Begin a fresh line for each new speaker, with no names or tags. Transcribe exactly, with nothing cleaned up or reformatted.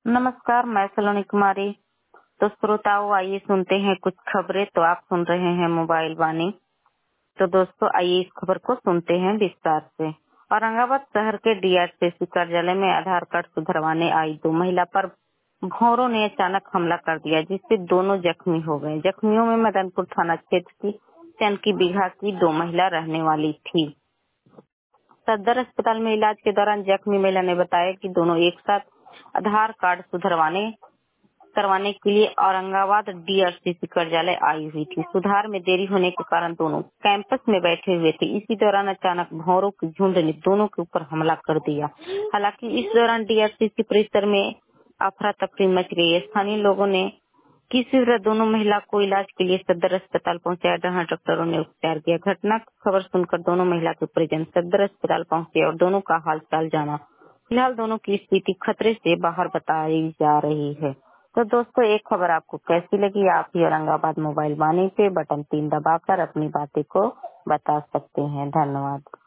नमस्कार, मैं सलोनी कुमारी। तो श्रोताओं, आइए सुनते हैं कुछ खबरें। तो आप सुन रहे हैं मोबाइल वाणी। तो दोस्तों, आइए इस खबर को सुनते हैं विस्तार से। औरंगाबाद शहर के डीआरसीसी कार्यालय में आधार कार्ड सुधरवाने आई दो महिला पर भौरों ने अचानक हमला कर दिया, जिससे दोनों जख्मी हो गए। जख्मियों में मदनपुर थाना क्षेत्र की चनकी बीघा की दो महिला रहने वाली थी। सदर अस्पताल में इलाज के दौरान जख्मी महिला ने बताया कि दोनों एक साथ आधार कार्ड सुधरवाने करवाने के लिए औरंगाबाद डीआरसीसी कार्यालय आई हुई थी। सुधार में देरी होने के कारण दोनों कैंपस में बैठे हुए थे। इसी दौरान अचानक भौरों की झुंड ने दोनों के ऊपर हमला कर दिया। हालांकि इस दौरान डीआरसीसी परिसर में अफरा तफरी मच गई। स्थानीय लोगों ने किसी तरह दोनों महिला को इलाज के लिए सदर अस्पताल पहुंचाया, जहां डॉक्टरों ने उपचार किया। घटना की खबर सुनकर दोनों महिला के परिजन सदर अस्पताल पहुंचे और दोनों का हालचाल जाना। फिलहाल दोनों की स्थिति खतरे से बाहर बताई जा रही है। तो दोस्तों, एक खबर आपको कैसी लगी? आप ही औरंगाबाद मोबाइल वाणी पे बटन तीन दबाकर अपनी बातें को बता सकते हैं। धन्यवाद।